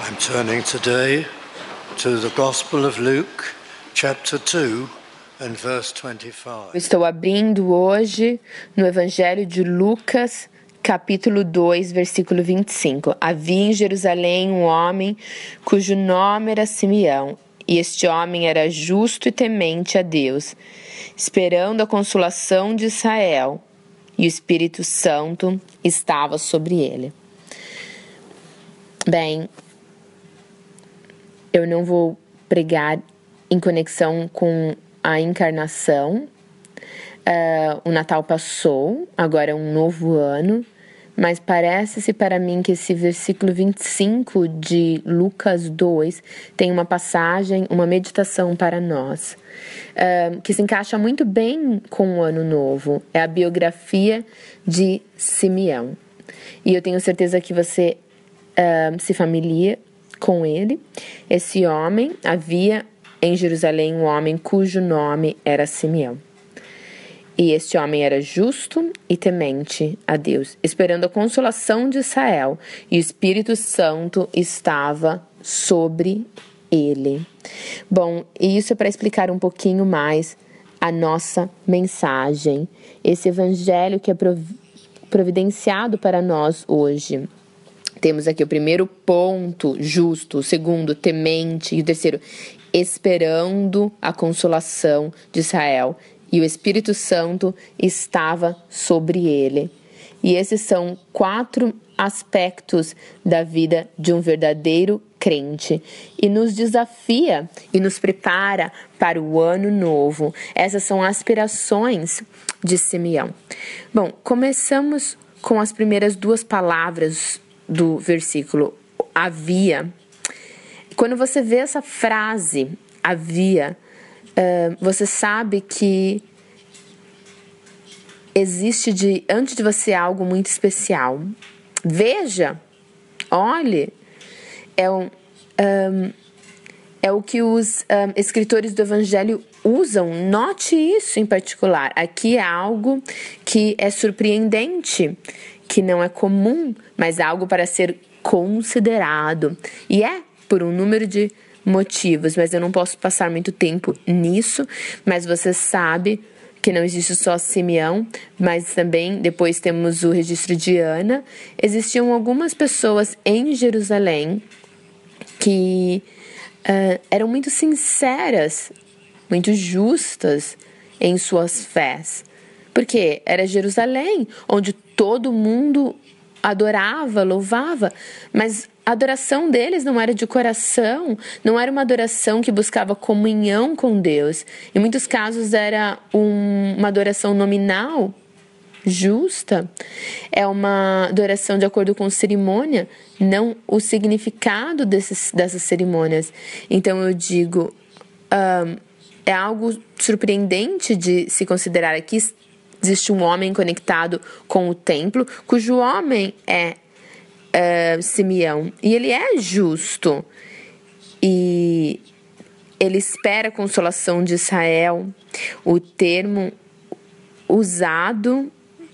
I'm turning today to the Gospel of Luke, chapter 2 and verse 25. Estou abrindo hoje no Evangelho de Lucas, capítulo 2, versículo 25. Havia em Jerusalém um homem cujo nome era Simeão, e este homem era justo e temente a Deus, esperando a consolação de Israel, e o Espírito Santo estava sobre ele. Bem, eu não vou pregar em conexão com a encarnação. O Natal passou, agora é um novo ano, mas parece-se para mim que esse versículo 25 de Lucas 2 tem uma passagem, uma meditação para nós, que se encaixa muito bem com o ano novo. É a biografia de Simeão. E eu tenho certeza que você se familia com ele. Esse homem, havia em Jerusalém um homem cujo nome era Simeão. E este homem era justo e temente a Deus, esperando a consolação de Israel, e o Espírito Santo estava sobre ele. Bom, e isso é para explicar um pouquinho mais a nossa mensagem, esse evangelho que é providenciado para nós hoje. Temos aqui o primeiro ponto, justo, o segundo, temente, e o terceiro, esperando a consolação de Israel. E o Espírito Santo estava sobre ele. E esses são 4 aspectos da vida de um verdadeiro crente. E nos desafia e nos prepara para o ano novo. Essas são aspirações de Simeão. Bom, começamos com as primeiras 2 palavras do versículo, havia. Quando você vê essa frase, havia, você sabe que existe antes de você algo muito especial. Veja, olhe, é o que os escritores do Evangelho usam. Note isso em particular. Aqui é algo que é surpreendente, que não é comum, mas algo para ser considerado. E é por um número de motivos, mas eu não posso passar muito tempo nisso. Mas você sabe que não existe só Simeão, mas também depois temos o registro de Ana. Existiam algumas pessoas em Jerusalém que eram muito sinceras, muito justas em suas fés. Porque era Jerusalém, onde todo mundo adorava, louvava, mas a adoração deles não era de coração, não era uma adoração que buscava comunhão com Deus. Em muitos casos era uma adoração nominal, justa, é uma adoração de acordo com cerimônia, não o significado dessas cerimônias. Então eu digo, é algo surpreendente de se considerar aqui. Existe um homem conectado com o templo, cujo homem é Simeão. E ele é justo. E ele espera a consolação de Israel. O termo usado,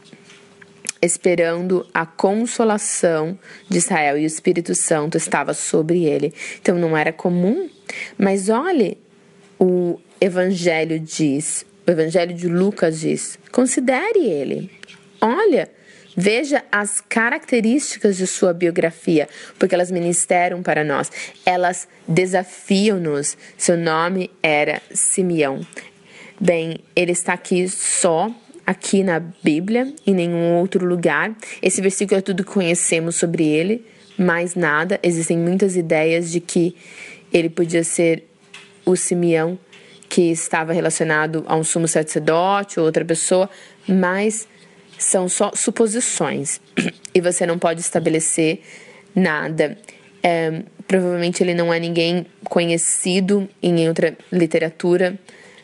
esperando a consolação de Israel. E o Espírito Santo estava sobre ele. Então não era comum. Mas olhe, o Evangelho diz... O Evangelho de Lucas diz, considere ele. Olha, veja as características de sua biografia, porque elas ministram para nós. Elas desafiam-nos. Seu nome era Simeão. Bem, ele está aqui só, aqui na Bíblia, em nenhum outro lugar. Esse versículo é tudo que conhecemos sobre ele, mais nada. Existem muitas ideias de que ele podia ser o Simeão que estava relacionado a um sumo sacerdote ou outra pessoa, mas são só suposições e você não pode estabelecer nada. Provavelmente ele não é ninguém conhecido em outra literatura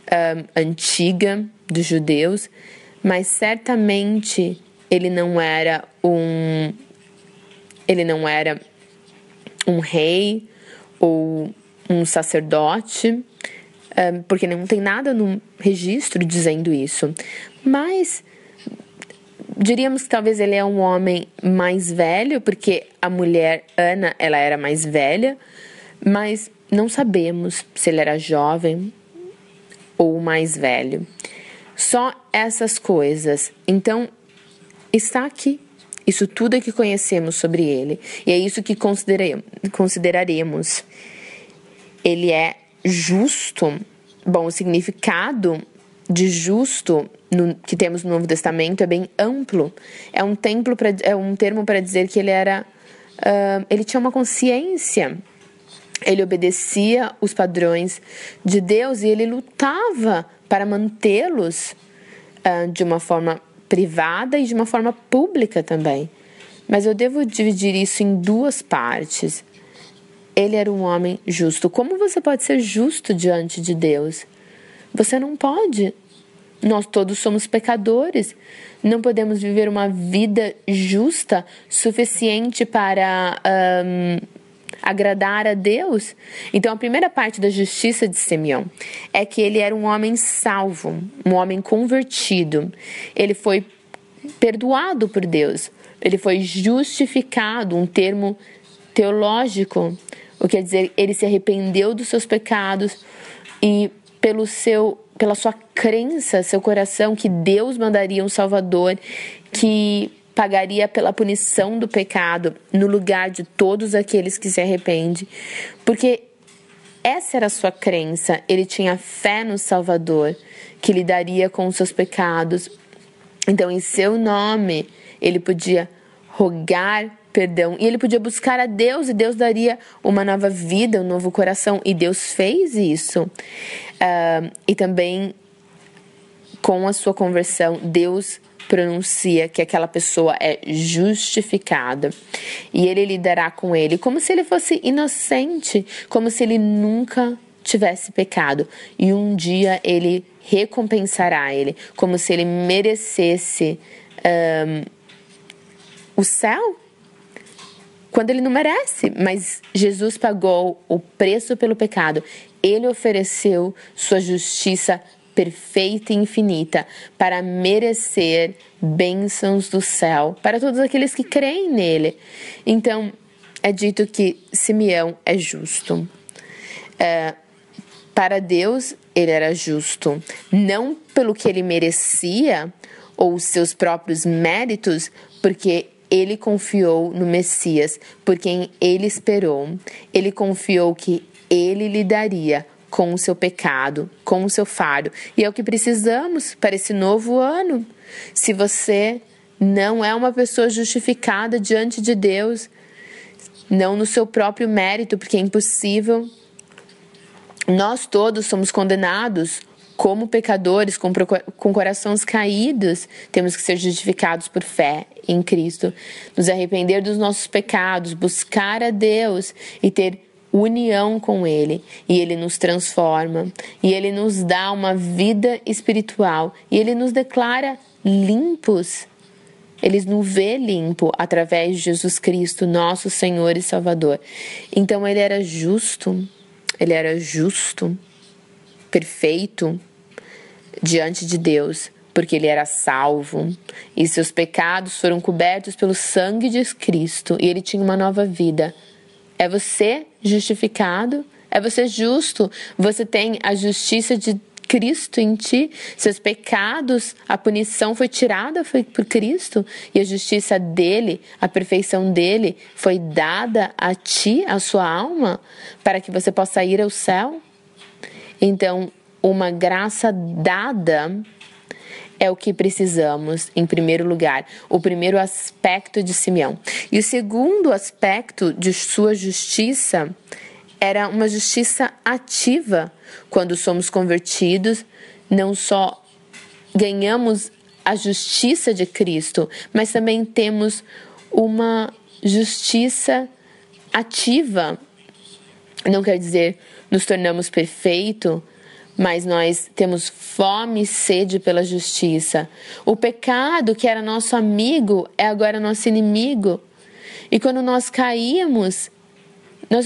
antiga dos judeus, mas certamente ele não era um rei ou um sacerdote, porque não tem nada no registro dizendo isso. Mas diríamos que talvez ele é um homem mais velho, porque a mulher Ana, ela era mais velha, mas não sabemos se ele era jovem ou mais velho. Só essas coisas. Então, está aqui. Isso tudo é que conhecemos sobre ele. E é isso que consideraremos. Ele é justo. Bom, o significado de justo que temos no Novo Testamento é bem amplo. É um termo para dizer que ele tinha uma consciência. Ele obedecia os padrões de Deus e ele lutava para mantê-los de uma forma privada e de uma forma pública também. Mas eu devo dividir isso em duas partes. Ele era um homem justo. Como você pode ser justo diante de Deus? Você não pode. Nós todos somos pecadores. Não podemos viver uma vida justa suficiente para agradar a Deus. Então, a primeira parte da justiça de Simeão é que ele era um homem salvo, um homem convertido. Ele foi perdoado por Deus. Ele foi justificado, um termo teológico, o que quer dizer, ele se arrependeu dos seus pecados e pela sua crença, seu coração, que Deus mandaria um Salvador que pagaria pela punição do pecado no lugar de todos aqueles que se arrependem. Porque essa era a sua crença. Ele tinha fé no Salvador, que lidaria com os seus pecados. Então, em seu nome, ele podia rogar perdão. E ele podia buscar a Deus e Deus daria uma nova vida, um novo coração. E Deus fez isso. E também, com a sua conversão, Deus pronuncia que aquela pessoa é justificada. E ele lidará com ele como se ele fosse inocente, como se ele nunca tivesse pecado. E um dia ele recompensará ele, como se ele merecesse o céu, quando ele não merece. Mas Jesus pagou o preço pelo pecado. Ele ofereceu sua justiça perfeita e infinita para merecer bênçãos do céu para todos aqueles que creem nele. Então, é dito que Simeão é justo. Para Deus, ele era justo, não pelo que ele merecia ou os seus próprios méritos, porque ele confiou no Messias, por quem ele esperou. Ele confiou que ele lidaria com o seu pecado, com o seu fardo. E é o que precisamos para esse novo ano. Se você não é uma pessoa justificada diante de Deus, não no seu próprio mérito, porque é impossível. Nós todos somos condenados como pecadores, com corações caídos. Temos que ser justificados por fé em Cristo, nos arrepender dos nossos pecados, buscar a Deus e ter união com Ele, e Ele nos transforma, e Ele nos dá uma vida espiritual, e Ele nos declara limpos. Ele nos vê limpo através de Jesus Cristo, nosso Senhor e Salvador. Então ele era justo, perfeito diante de Deus, porque ele era salvo, e seus pecados foram cobertos pelo sangue de Cristo, e ele tinha uma nova vida. É você justificado? É você justo? Você tem a justiça de Cristo em ti? Seus pecados, a punição foi tirada por Cristo? E a justiça dele, a perfeição dele, foi dada a ti, a sua alma, para que você possa ir ao céu? Então, uma graça dada é o que precisamos, em primeiro lugar, o primeiro aspecto de Simeão. E o segundo aspecto de sua justiça era uma justiça ativa. Quando somos convertidos, não só ganhamos a justiça de Cristo, mas também temos uma justiça ativa. Não quer dizer nos tornamos perfeitos, mas nós temos fome e sede pela justiça. O pecado, que era nosso amigo, é agora nosso inimigo. E quando nós caímos, nós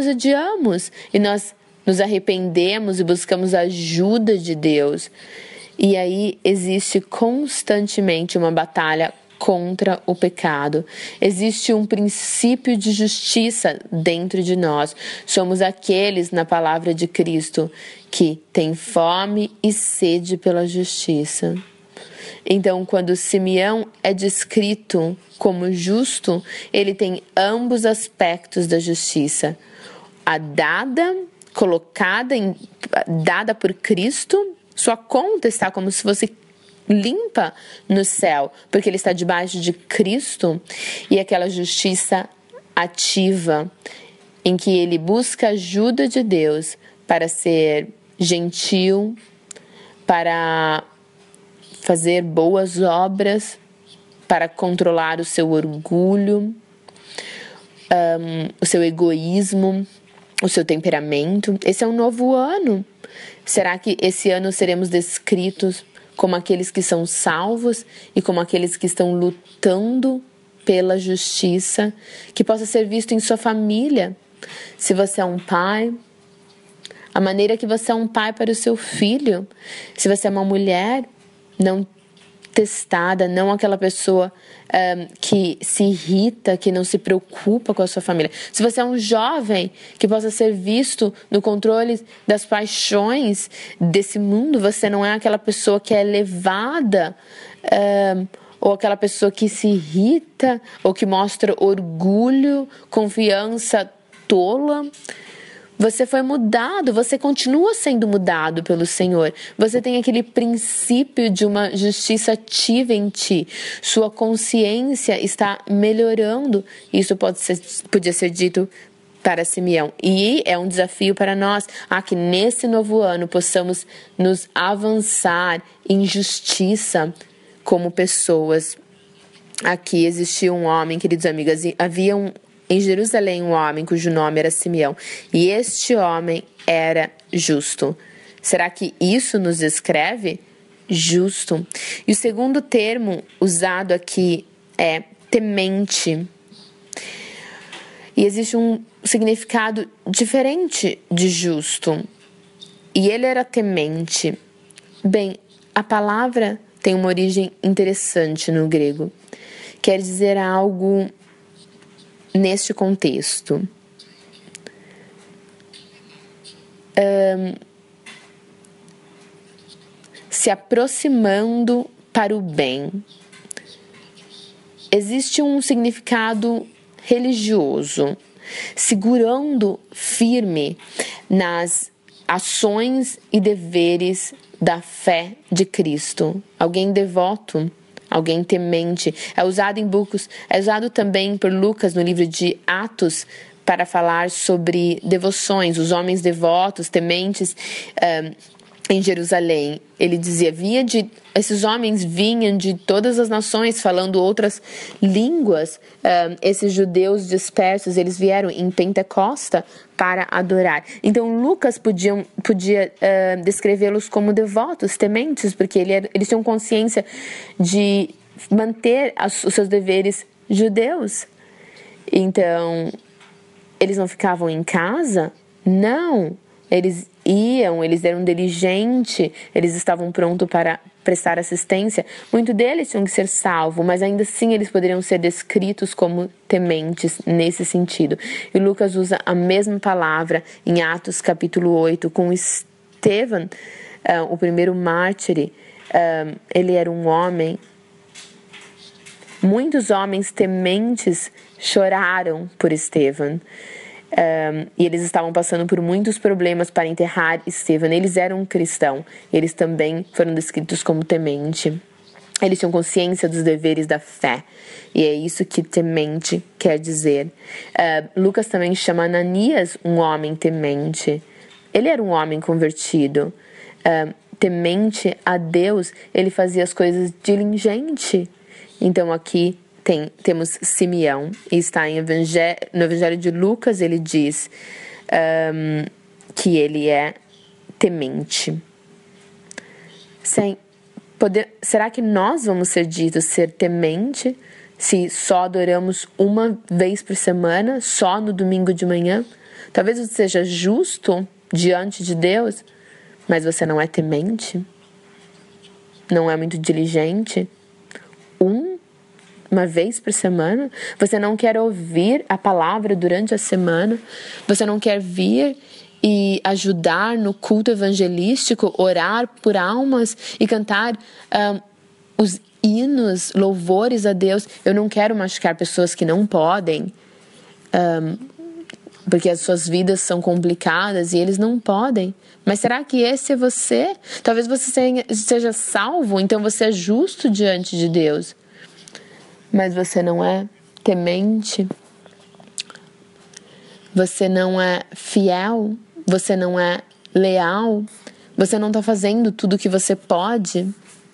odiamos e nós nos arrependemos e buscamos a ajuda de Deus. E aí existe constantemente uma batalha contra o pecado. Existe um princípio de justiça dentro de nós. Somos aqueles, na palavra de Cristo, que têm fome e sede pela justiça. Então, quando Simeão é descrito como justo, ele tem ambos aspectos da justiça. A dada por Cristo, sua conta está como se fosse limpa no céu, porque ele está debaixo de Cristo, e aquela justiça ativa, em que ele busca a ajuda de Deus para ser gentil, para fazer boas obras, para controlar o seu orgulho, o seu egoísmo, o seu temperamento. Esse é um novo ano. Será que esse ano seremos descritos como aqueles que são salvos e como aqueles que estão lutando pela justiça, que possa ser visto em sua família? Se você é um pai, a maneira que você é um pai para o seu filho. Se você é uma mulher não testada, não aquela pessoa que se irrita, que não se preocupa com a sua família. Se você é um jovem, que possa ser visto no controle das paixões desse mundo, você não é aquela pessoa que é levada, ou aquela pessoa que se irrita, ou que mostra orgulho, confiança tola. Você foi mudado, você continua sendo mudado pelo Senhor. Você tem aquele princípio de uma justiça ativa em ti. Sua consciência está melhorando. Isso podia ser dito para Simeão. E é um desafio para nós, que nesse novo ano possamos nos avançar em justiça como pessoas. Aqui existia um homem, queridos amigos, havia em Jerusalém um homem cujo nome era Simeão, e este homem era justo. Será que isso nos descreve? Justo. E o segundo termo usado aqui é temente. E existe um significado diferente de justo. E ele era temente. Bem, a palavra tem uma origem interessante no grego. Quer dizer algo neste contexto. Se aproximando para o bem. Existe um significado religioso, segurando firme nas ações e deveres da fé de Cristo. Alguém devoto, alguém temente. É usado também por Lucas no livro de Atos para falar sobre devoções, os homens devotos, tementes em Jerusalém. Ele dizia, esses homens vinham de todas as nações falando outras línguas. Esses judeus dispersos, eles vieram em Pentecosta para adorar. Então Lucas podia descrevê-los como devotos, tementes, porque eles tinham consciência de manter os seus deveres judeus. Então, eles não ficavam em casa? Não. Eles eram diligentes, eles estavam prontos para prestar assistência. Muitos deles tinham que ser salvos, mas ainda assim eles poderiam ser descritos como tementes nesse sentido. E Lucas usa a mesma palavra em Atos capítulo 8 com Estevão, o primeiro mártir. Ele era um homem. Muitos homens tementes choraram por Estevão. E eles estavam passando por muitos problemas para enterrar Estevão. Eles eram cristãos. Eles também foram descritos como temente. Eles tinham consciência dos deveres da fé. E é isso que temente quer dizer. Lucas também chama Ananias um homem temente. Ele era um homem convertido. Temente a Deus, ele fazia as coisas diligente. Então aqui temos Simeão, e está no Evangelho de Lucas, ele diz que ele é temente. Será que nós vamos ser ditos ser temente se só adoramos uma vez por semana, só no domingo de manhã? Talvez você seja justo diante de Deus, mas você não é temente? não é muito diligente, uma vez por semana, você não quer ouvir a palavra durante a semana, você não quer vir e ajudar no culto evangelístico, orar por almas e cantar os hinos, louvores a Deus. Eu não quero machucar pessoas que não podem, porque as suas vidas são complicadas e eles não podem. Mas será que esse é você? Talvez você seja salvo, então você é justo diante de Deus. Mas você não é temente, você não é fiel, você não é leal, você não está fazendo tudo o que você pode.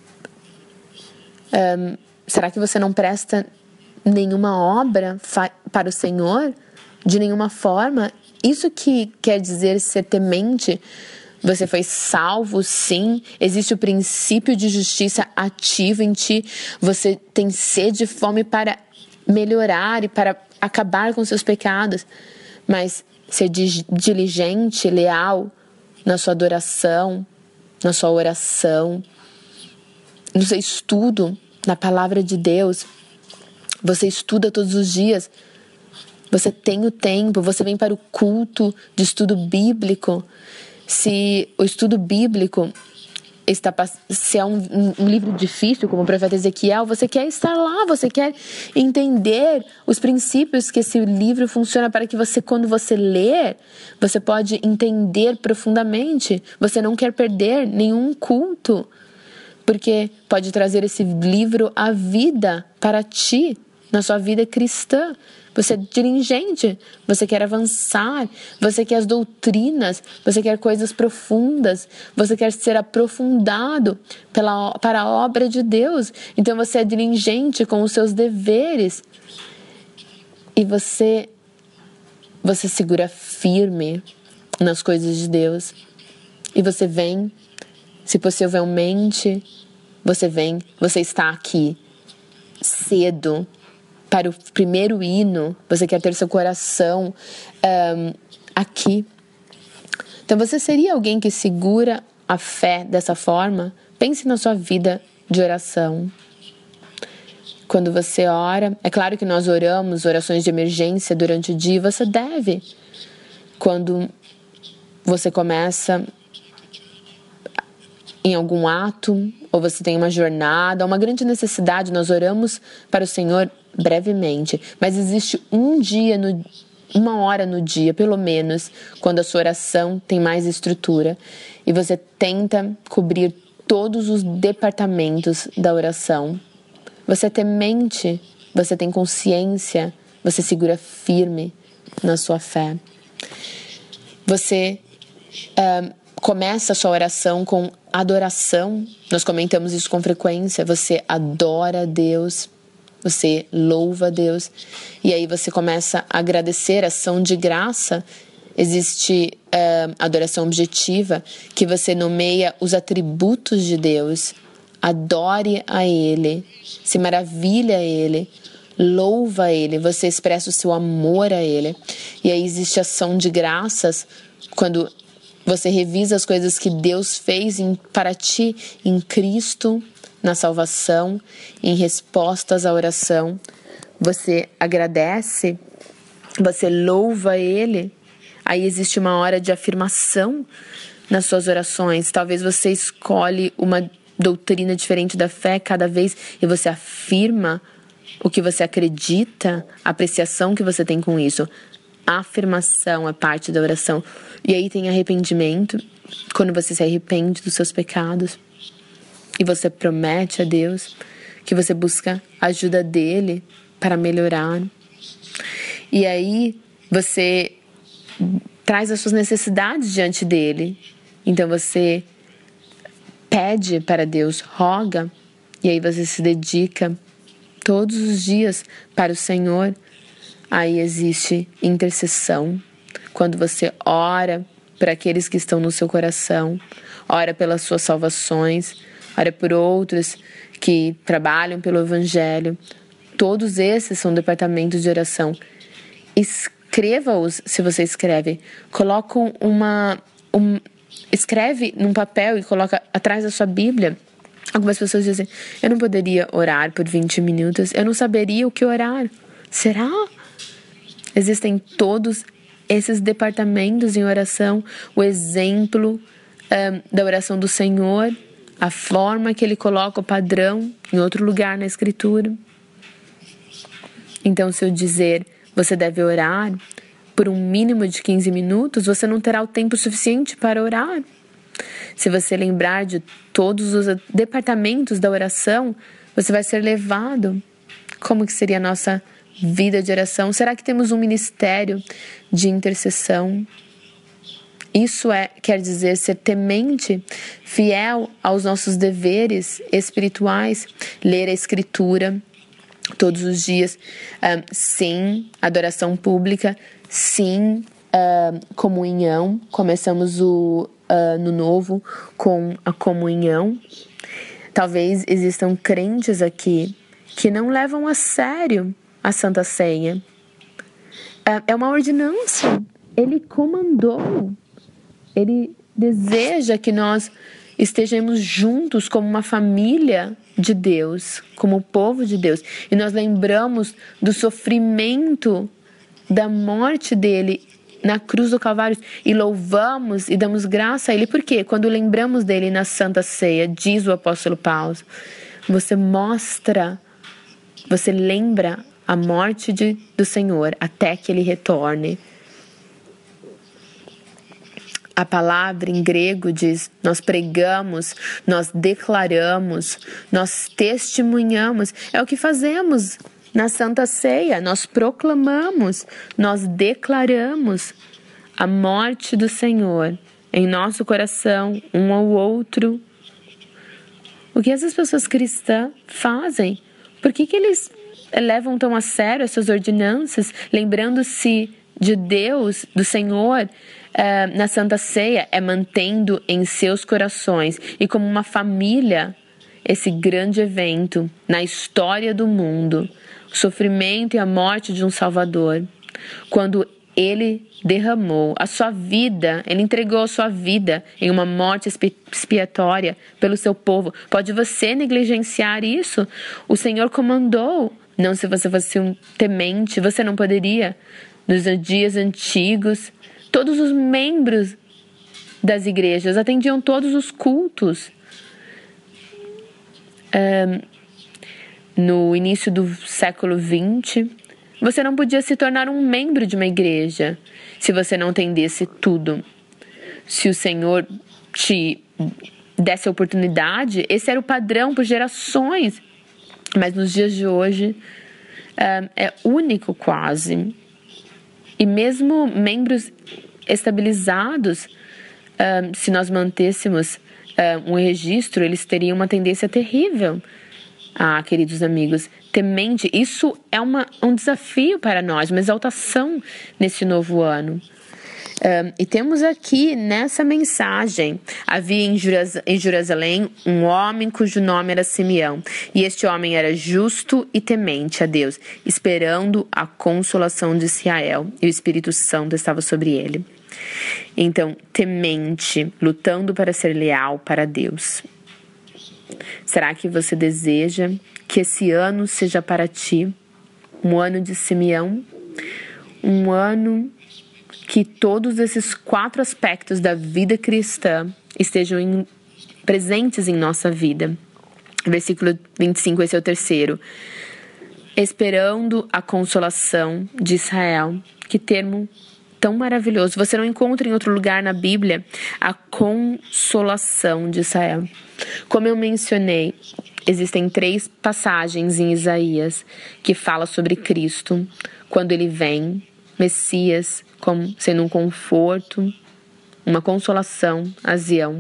Será que você não presta nenhuma obra para o Senhor? De nenhuma forma? Isso que quer dizer ser temente? Você foi salvo, sim. Existe o princípio de justiça ativo em ti. Você tem sede e fome para melhorar e para acabar com seus pecados. Mas ser diligente, leal na sua adoração, na sua oração, no seu estudo, na palavra de Deus. Você estuda todos os dias. Você tem o tempo, você vem para o culto de estudo bíblico. Se o estudo bíblico se é um livro difícil, como o profeta Ezequiel, você quer estar lá, você quer entender os princípios que esse livro funciona para que você, quando você ler, você pode entender profundamente. Você não quer perder nenhum culto, porque pode trazer esse livro à vida para ti, na sua vida cristã. Você é diligente, você quer avançar, você quer as doutrinas, você quer coisas profundas, você quer ser aprofundado para a obra de Deus. Então você é diligente com os seus deveres e você segura firme nas coisas de Deus. E você vem, se possivelmente você está aqui cedo para o primeiro hino, você quer ter seu coração aqui. Então você seria alguém que segura a fé dessa forma? Pense na sua vida de oração. Quando você ora, é claro que nós oramos orações de emergência durante o dia, você deve. Quando você começa em algum ato, ou você tem uma jornada, uma grande necessidade, nós oramos para o Senhor brevemente, mas existe uma hora no dia, pelo menos, quando a sua oração tem mais estrutura e você tenta cobrir todos os departamentos da oração. Você é temente, você tem consciência, você segura firme na sua fé. Você começa a sua oração com adoração. Nós comentamos isso com frequência. Você adora a Deus, você louva a Deus, e aí você começa a agradecer, ação de graça. Existe adoração objetiva, que você nomeia os atributos de Deus, adore a Ele, se maravilha a Ele, louva a Ele, você expressa o seu amor a Ele. E aí existe ação de graças, quando você revisa as coisas que Deus fez para ti em Cristo, na salvação, em respostas à oração. Você agradece, você louva Ele. Aí existe uma hora de afirmação nas suas orações. Talvez você escolhe uma doutrina diferente da fé cada vez e você afirma o que você acredita, a apreciação que você tem com isso. A afirmação é parte da oração. E aí tem arrependimento, quando você se arrepende dos seus pecados e você promete a Deus que você busca a ajuda dele para melhorar. E aí você traz as suas necessidades diante dele. Então você pede para Deus, roga, e aí você se dedica todos os dias para o Senhor. Aí existe intercessão, quando você ora por aqueles que estão no seu coração, ora pelas suas salvações, ora por outros que trabalham pelo Evangelho. Todos esses são departamentos de oração. Escreva-os, se você escreve. Escreve num papel e coloca atrás da sua Bíblia. Algumas pessoas dizem, eu não poderia orar por 20 minutos, eu não saberia o que orar. Será? Existem todos esses departamentos em oração, o exemplo da oração do Senhor, a forma que Ele coloca o padrão em outro lugar na Escritura. Então, se eu dizer, você deve orar por um mínimo de 15 minutos, você não terá o tempo suficiente para orar. Se você lembrar de todos os departamentos da oração, você vai ser levado. Como que seria a nossa vida de oração? Será que temos um ministério de intercessão? Isso quer dizer ser temente, fiel aos nossos deveres espirituais, ler a Escritura todos os dias, sim, adoração pública, sim, comunhão. Começamos o ano novo com a comunhão. Talvez existam crentes aqui que não levam a sério a Santa Ceia. É uma ordenança. Ele comandou. Ele deseja que nós estejamos juntos como uma família de Deus, como o povo de Deus. E nós lembramos do sofrimento, da morte dele na cruz do Calvário e louvamos e damos graça a Ele. Por quê? Quando lembramos dele na Santa Ceia, diz o apóstolo Paulo, você lembra a morte do Senhor até que Ele retorne. A palavra em grego diz, nós pregamos, nós declaramos, nós testemunhamos. É o que fazemos na Santa Ceia. Nós proclamamos, nós declaramos a morte do Senhor em nosso coração, um ao outro. O que essas pessoas cristãs fazem? Por que eles levam tão a sério essas ordenanças, lembrando-se de Deus, do Senhor, na Santa Ceia, mantendo em seus corações e como uma família esse grande evento na história do mundo, o sofrimento e a morte de um Salvador, quando Ele derramou a sua vida, Ele entregou a sua vida em uma morte expiatória pelo seu povo. Pode você negligenciar isso? O Senhor comandou. Não, se você fosse um temente, você não poderia. Nos dias antigos, todos os membros das igrejas atendiam todos os cultos. No início do século XX, você não podia se tornar um membro de uma igreja se você não entendesse tudo. Se o Senhor te desse a oportunidade, esse era o padrão por gerações. Mas nos dias de hoje, é único quase. E mesmo membros estabilizados, se nós mantêssemos um registro, eles teriam uma tendência terrível. Queridos amigos, temente, isso é um desafio para nós, uma exaltação nesse novo ano. E temos aqui nessa mensagem, havia em Jerusalém um homem cujo nome era Simeão, e este homem era justo e temente a Deus, esperando a consolação de Israel, e o Espírito Santo estava sobre ele. Então, temente, lutando para ser leal para Deus. Será que você deseja que esse ano seja para ti um ano de Simeão? Um ano que todos esses 4 aspectos da vida cristã estejam presentes em nossa vida. Versículo 25, esse é o terceiro. Esperando a consolação de Israel. Que termo tão maravilhoso. Você não encontra em outro lugar na Bíblia a consolação de Israel. Como eu mencionei, existem 3 passagens em Isaías que falam sobre Cristo, quando Ele vem, Messias, como sendo um conforto, uma consolação a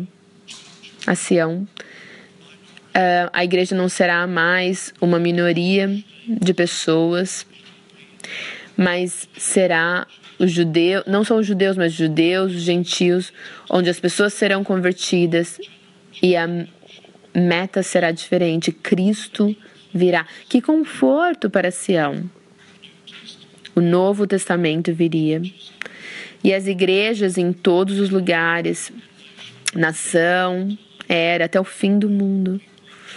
Sião. A igreja não será mais uma minoria de pessoas, mas será os judeus, não só os judeus, mas os judeus, os gentios, onde as pessoas serão convertidas e a meta será diferente. Cristo virá. Que conforto para Sião! O Novo Testamento viria. E as igrejas em todos os lugares, nação, era até o fim do mundo.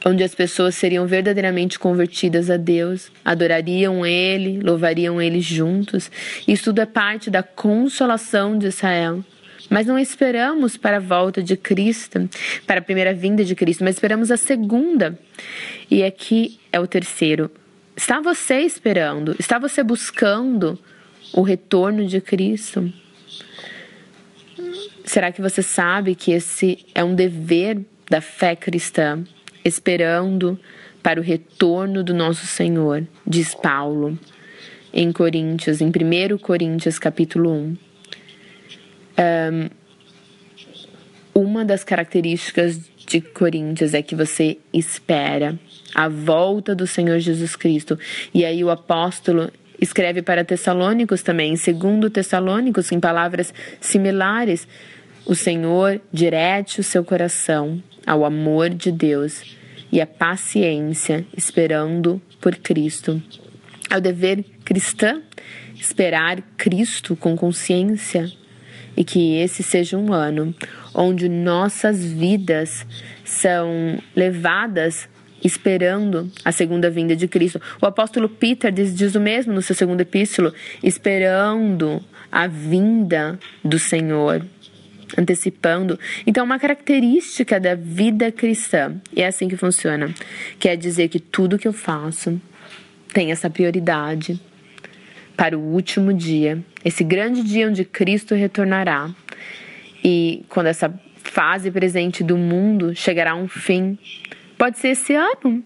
onde as pessoas seriam verdadeiramente convertidas a Deus, adorariam Ele, louvariam Ele juntos. Isso tudo é parte da consolação de Israel. Mas não esperamos para a volta de Cristo, para a primeira vinda de Cristo, mas esperamos a segunda. E aqui é o terceiro. Está você esperando? Está você buscando o retorno de Cristo? Será que você sabe que esse é um dever da fé cristã, esperando para o retorno do nosso Senhor, diz Paulo em Coríntios, em 1 Coríntios capítulo 1. Uma das características de Coríntios é que você espera a volta do Senhor Jesus Cristo. E aí o apóstolo escreve para Tessalônicos também, em 2 Tessalônicos, em palavras similares. O Senhor direte o seu coração ao amor de Deus e à paciência, esperando por Cristo. É o dever cristão esperar Cristo com consciência, e que esse seja um ano onde nossas vidas são levadas esperando a segunda vinda de Cristo. O apóstolo Peter diz o mesmo no seu segundo epístolo, esperando a vinda do Senhor, antecipando. Então, uma característica da vida cristã, e é assim que funciona, quer dizer que tudo que eu faço tem essa prioridade para o último dia, esse grande dia onde Cristo retornará. E quando essa fase presente do mundo chegará a um fim, pode ser esse ano.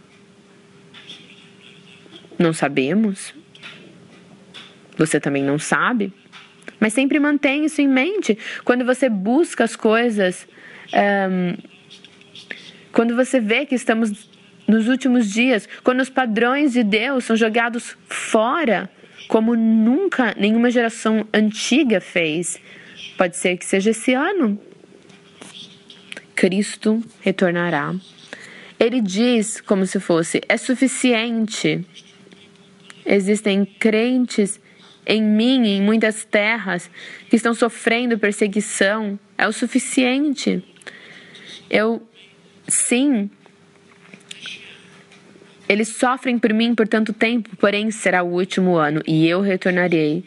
Não sabemos. Você também não sabe. Mas sempre mantenha isso em mente. Quando você busca as coisas, quando você vê que estamos nos últimos dias, quando os padrões de Deus são jogados fora, como nunca nenhuma geração antiga fez, pode ser que seja esse ano. Cristo retornará. Ele diz como se fosse, é suficiente. Existem crentes em mim, em muitas terras, que estão sofrendo perseguição. É o suficiente. Sim, eles sofrem por mim por tanto tempo, porém será o último ano e eu retornarei.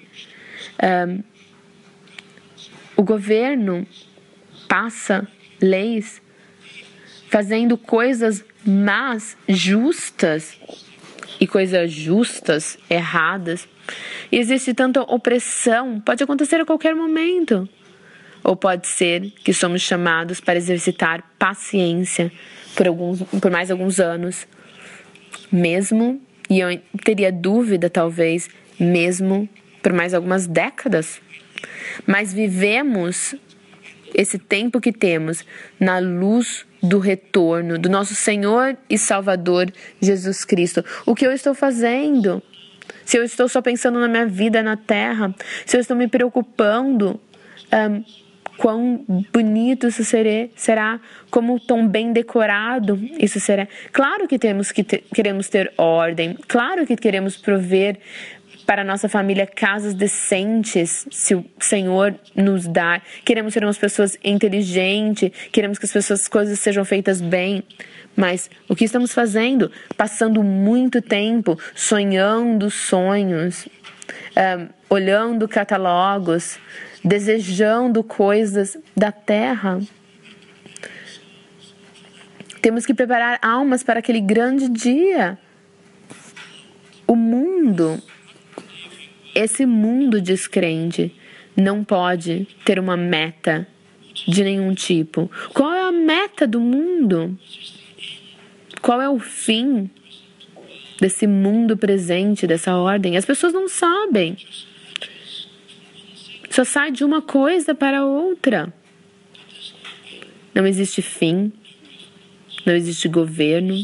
O governo passa leis fazendo coisas más, justas, e coisas justas, erradas. E existe tanta opressão, pode acontecer a qualquer momento. Ou pode ser que somos chamados para exercitar paciência por mais alguns anos. Mesmo, e eu teria dúvida talvez, mesmo por mais algumas décadas. Mas vivemos esse tempo que temos na luz do retorno do nosso Senhor e Salvador Jesus Cristo. O que eu estou fazendo? Se eu estou só pensando na minha vida na terra, se eu estou me preocupando quão bonito isso será, como tão bem decorado isso será. Claro que queremos ter ordem, claro que queremos prover para a nossa família casas decentes, se o Senhor nos dar. Queremos ser umas pessoas inteligentes, queremos que as coisas sejam feitas bem. Mas o que estamos fazendo? Passando muito tempo sonhando sonhos, olhando catalogos, desejando coisas da terra. Temos que preparar almas para aquele grande dia. Esse mundo descrente não pode ter uma meta de nenhum tipo. Qual é a meta do mundo? Qual é o fim desse mundo presente, dessa ordem? As pessoas não sabem. Só sai de uma coisa para outra. Não existe fim. Não existe governo.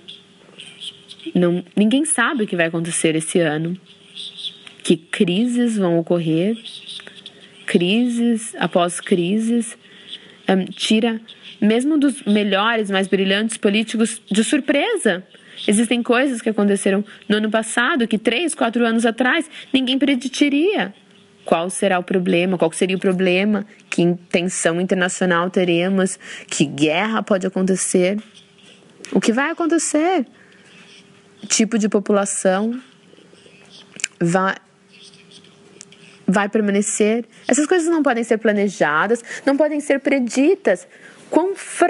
Ninguém sabe o que vai acontecer esse ano. Que crises vão ocorrer. Crises após crises. Tira mesmo dos melhores, mais brilhantes políticos de surpresa. Existem coisas que aconteceram no ano passado, que 3, 4 anos atrás, ninguém preditiria. Qual será o problema? Qual seria o problema? Que tensão internacional teremos? Que guerra pode acontecer? O que vai acontecer? Tipo de população vai permanecer. Essas coisas não podem ser planejadas, não podem ser preditas. Quão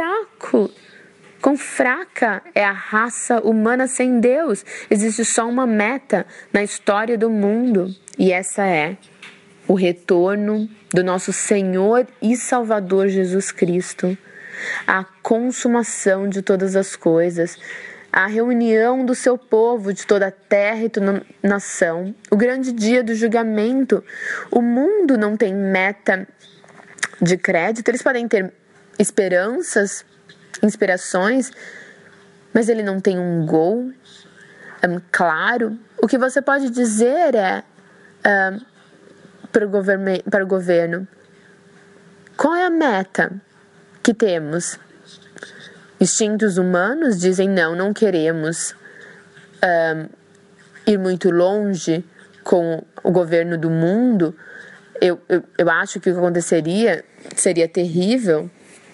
fraca é a raça humana sem Deus. Existe só uma meta na história do mundo, e essa é o retorno do nosso Senhor e Salvador Jesus Cristo, a consumação de todas as coisas, a reunião do seu povo de toda a terra e toda a nação, o grande dia do julgamento. O mundo não tem meta de crédito, eles podem ter esperanças, inspirações, mas ele não tem um gol claro. O que você pode dizer é para o governo: qual é a meta que temos? Instintos humanos dizem não queremos ir muito longe com o governo do mundo. Eu acho que o que aconteceria seria terrível.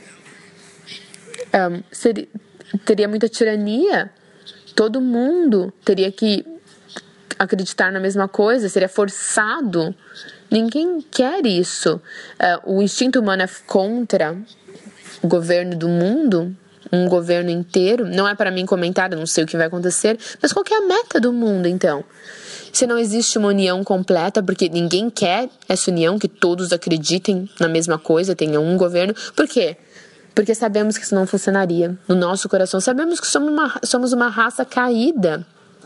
Teria muita tirania. Todo mundo teria que acreditar na mesma coisa, seria forçado. Ninguém quer isso. O instinto humano é contra o governo do mundo, um governo inteiro. Não é para mim comentar, eu não sei o que vai acontecer, mas qual que é a meta do mundo, então? Se não existe uma união completa, porque ninguém quer essa união, que todos acreditem na mesma coisa, tenham um governo. Por quê? Porque sabemos que isso não funcionaria. No nosso coração, sabemos que somos uma raça caída.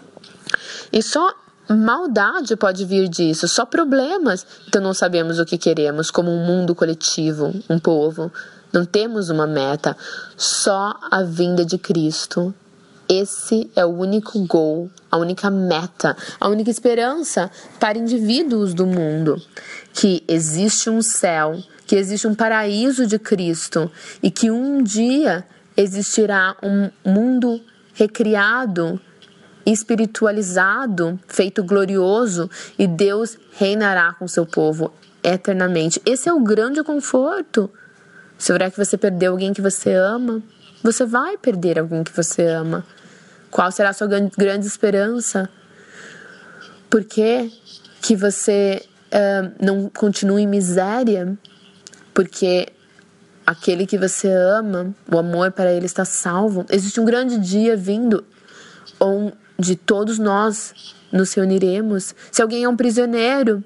E só maldade pode vir disso, só problemas. Então não sabemos o que queremos como um mundo coletivo, um povo. Não temos uma meta, só a vinda de Cristo. Esse é o único gol, a única meta, a única esperança para indivíduos do mundo. Que existe um céu, que existe um paraíso de Cristo e que um dia existirá um mundo recriado, espiritualizado, feito glorioso, e Deus reinará com seu povo eternamente. Esse é o grande conforto. Será que você perdeu alguém que você ama? Você vai perder alguém que você ama. Qual será a sua grande esperança? Por que você não continua em miséria? Porque aquele que você ama, o amor para ele está salvo. Existe um grande dia vindo onde todos nós nos reuniremos. Se alguém é um prisioneiro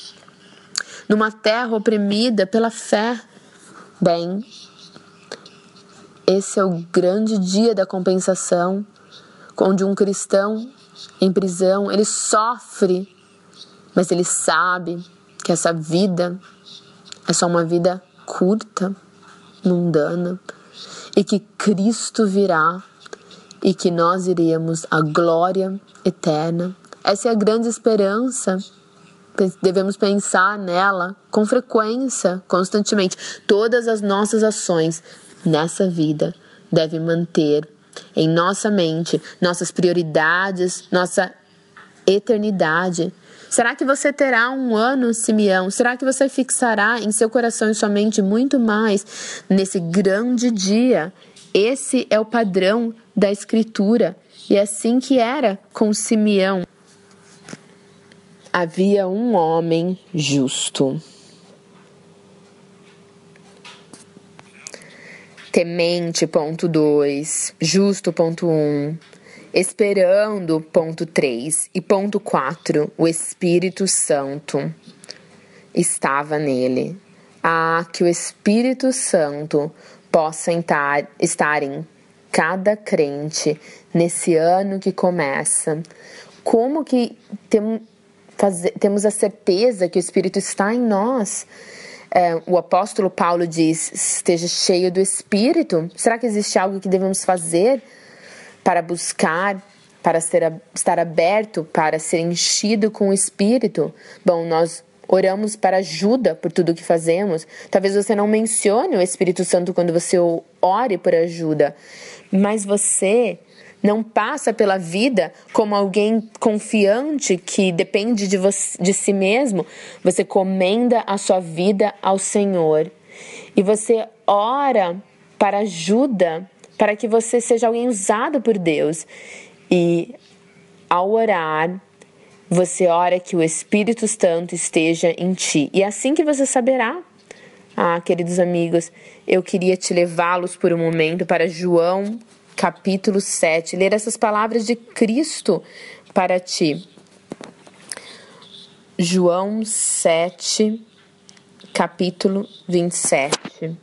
numa terra oprimida pela fé, bem, esse é o grande dia da compensação, onde um cristão em prisão, ele sofre, mas ele sabe que essa vida é só uma vida curta, mundana, e que Cristo virá e que nós iremos à glória eterna. Essa é a grande esperança. Devemos pensar nela com frequência, constantemente. Todas as nossas ações nessa vida devem manter em nossa mente nossas prioridades, nossa eternidade. Será que você terá um ano, Simeão? Será que você fixará em seu coração e sua mente muito mais nesse grande dia? Esse é o padrão da Escritura. E é assim que era com Simeão. Havia um homem justo, temente, ponto 2, justo, ponto 1, esperando, ponto 3, e ponto 4, o Espírito Santo estava nele. Que o Espírito Santo possa estar em cada crente nesse ano que começa. Como que temos a certeza que o Espírito está em nós? O apóstolo Paulo diz: esteja cheio do Espírito. Será que existe algo que devemos fazer para buscar, para estar aberto, para ser enchido com o Espírito? Bom, nós oramos para ajuda por tudo que fazemos. Talvez você não mencione o Espírito Santo quando você ore por ajuda, mas você não passa pela vida como alguém confiante que depende de si mesmo. Você comenda a sua vida ao Senhor. E você ora para ajuda para que você seja alguém usado por Deus. E ao orar, você ora que o Espírito Santo esteja em ti. E é assim que você saberá. Queridos amigos, eu queria te levá-los por um momento para João, capítulo 7, ler essas palavras de Cristo para ti. João 7, capítulo 27.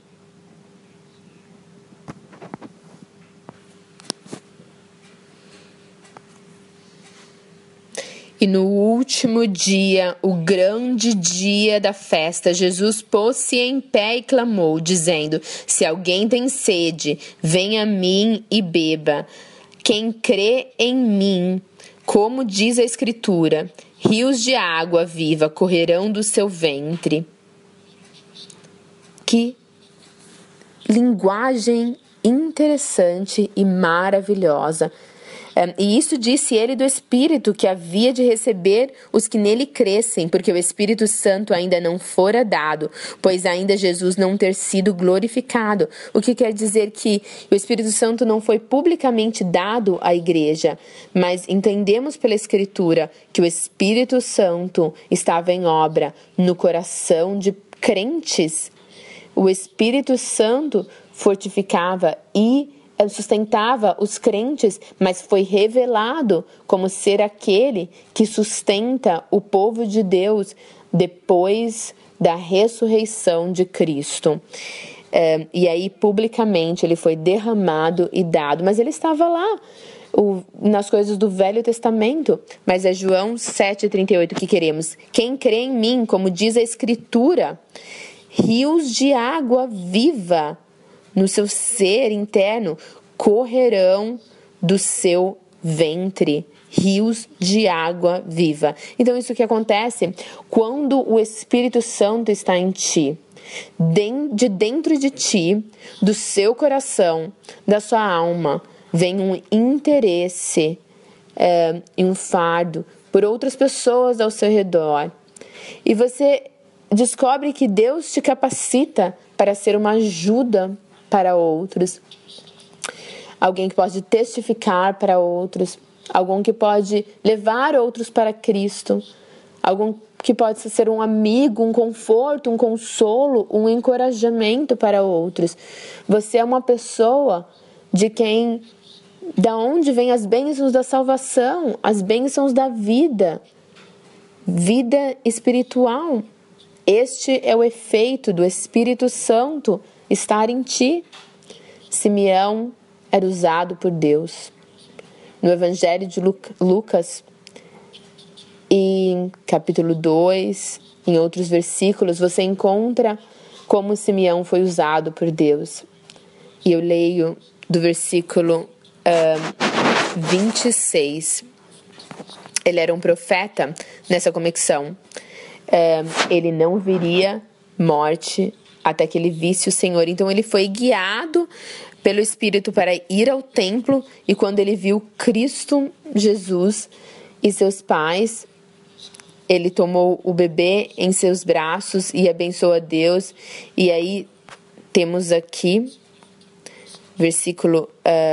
E no último dia, o grande dia da festa, Jesus pôs-se em pé e clamou, dizendo: se alguém tem sede, venha a mim e beba. Quem crê em mim, como diz a Escritura, rios de água viva correrão do seu ventre. Que linguagem interessante e maravilhosa. E isso disse ele do Espírito que havia de receber os que nele crescem, porque o Espírito Santo ainda não fora dado, pois ainda Jesus não ter sido glorificado. O que quer dizer que o Espírito Santo não foi publicamente dado à igreja, mas entendemos pela Escritura que o Espírito Santo estava em obra no coração de crentes. O Espírito Santo fortificava e sustentava os crentes, mas foi revelado como ser aquele que sustenta o povo de Deus depois da ressurreição de Cristo. E aí, publicamente, ele foi derramado e dado, mas ele estava lá nas coisas do Velho Testamento. Mas é João 7,38 que queremos. Quem crê em mim, como diz a Escritura, rios de água viva no seu ser interno correrão do seu ventre, rios de água viva. Então isso que acontece quando o Espírito Santo está em ti, de dentro de ti, do seu coração, da sua alma, vem um interesse e um fardo por outras pessoas ao seu redor. E você descobre que Deus te capacita para ser uma ajuda para outros, alguém que pode testificar para outros, alguém que pode levar outros para Cristo, alguém que pode ser um amigo, um conforto, um consolo, um encorajamento para outros. Você é uma pessoa da onde vêm as bênçãos da salvação, as bênçãos da vida espiritual. Este é o efeito do Espírito Santo estar em ti. Simeão era usado por Deus. No Evangelho de Lucas, em capítulo 2, em outros versículos, você encontra como Simeão foi usado por Deus. E eu leio do versículo 26. Ele era um profeta nessa conexão. Ele não veria morte até que ele visse o Senhor. Então ele foi guiado pelo Espírito para ir ao templo, e quando ele viu Cristo Jesus e seus pais, ele tomou o bebê em seus braços e abençoou a Deus. E aí temos aqui versículo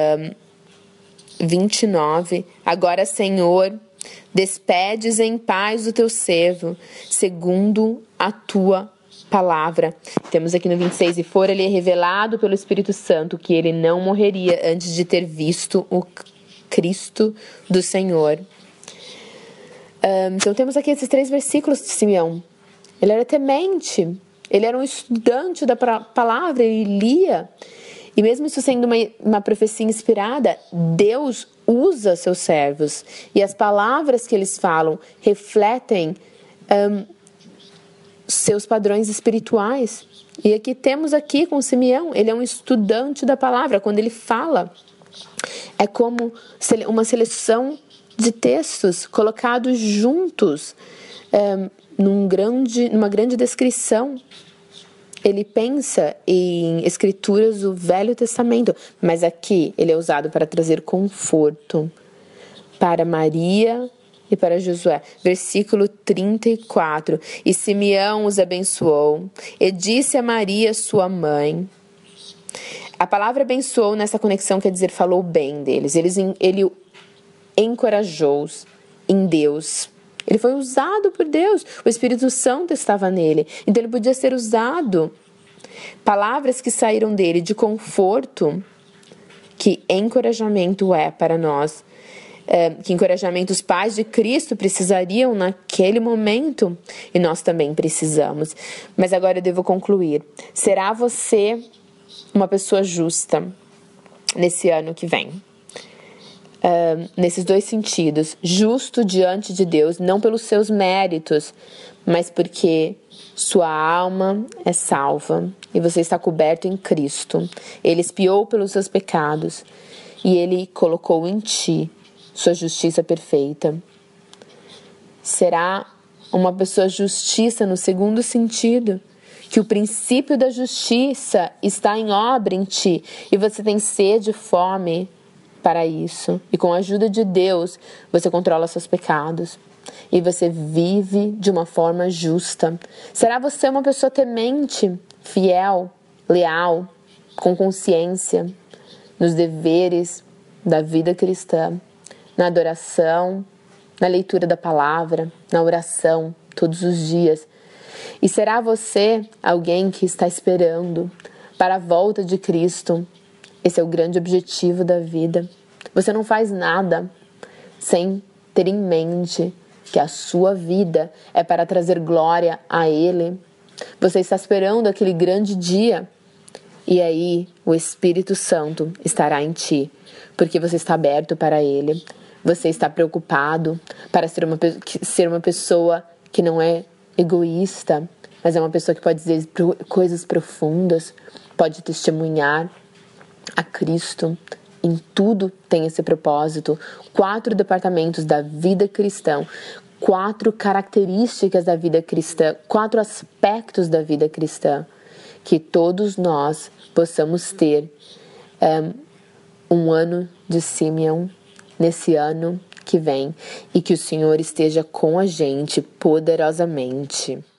29. Agora, Senhor, despedes em paz o teu servo, segundo a tua palavra. Temos aqui no 26, e fora ele revelado pelo Espírito Santo que ele não morreria antes de ter visto o Cristo do Senhor. Então temos aqui esses 3 versículos de Simeão. Ele era temente, ele era um estudante da palavra, ele lia. E mesmo isso sendo uma profecia inspirada, Deus usa seus servos. E as palavras que eles falam refletem seus padrões espirituais. E aqui temos com Simeão, ele é um estudante da palavra. Quando ele fala, é como uma seleção de textos colocados juntos numa grande descrição. Ele pensa em escrituras do Velho Testamento, mas aqui ele é usado para trazer conforto para Maria e para Josué. Versículo 34. E Simeão os abençoou e disse a Maria, sua mãe: A palavra abençoou nessa conexão quer dizer falou bem deles. Ele encorajou-os em Deus. Ele foi usado por Deus. O Espírito Santo estava nele. Então ele podia ser usado. Palavras que saíram dele de conforto, que encorajamento é para nós. Que encorajamento os pais de Cristo precisariam naquele momento. E nós também precisamos. Mas agora eu devo concluir. Será você uma pessoa justa nesse ano que vem? Nesses dois sentidos. Justo diante de Deus, não pelos seus méritos, mas porque sua alma é salva e você está coberto em Cristo. Ele expiou pelos seus pecados e Ele colocou em ti sua justiça perfeita. Será uma pessoa justiça no segundo sentido, que o princípio da justiça está em obra em ti e você tem sede e fome para isso. E com a ajuda de Deus, você controla seus pecados. E você vive de uma forma justa. Será você uma pessoa temente, fiel, leal, com consciência, nos deveres da vida cristã, na adoração, na leitura da palavra, na oração, todos os dias. E será você alguém que está esperando para a volta de Cristo? Esse é o grande objetivo da vida. Você não faz nada sem ter em mente que a sua vida é para trazer glória a Ele. Você está esperando aquele grande dia e aí o Espírito Santo estará em ti, porque você está aberto para Ele. Você está preocupado para ser uma pessoa que não é egoísta, mas é uma pessoa que pode dizer coisas profundas, pode testemunhar a Cristo. Em tudo tem esse propósito. 4 departamentos da vida cristã, 4 características da vida cristã, 4 aspectos da vida cristã, que todos nós possamos ter um ano de Simeon nesse ano que vem e que o Senhor esteja com a gente poderosamente.